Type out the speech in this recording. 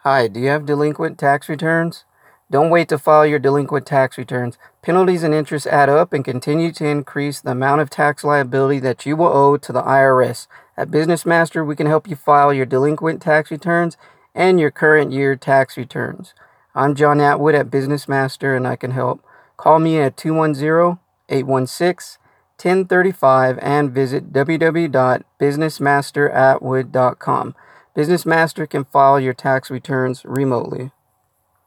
Hi, do you have delinquent tax returns? Don't wait to file your delinquent tax returns. Penalties and interest add up and continue to increase the amount of tax liability that you will owe to the IRS. At Business Master, we can help you file your delinquent tax returns and your current year tax returns. I'm John Atwood at Business Master and I can help. Call me at 210-816-1035 and visit www.businessmasteratwood.com. Business Master can file your tax returns remotely.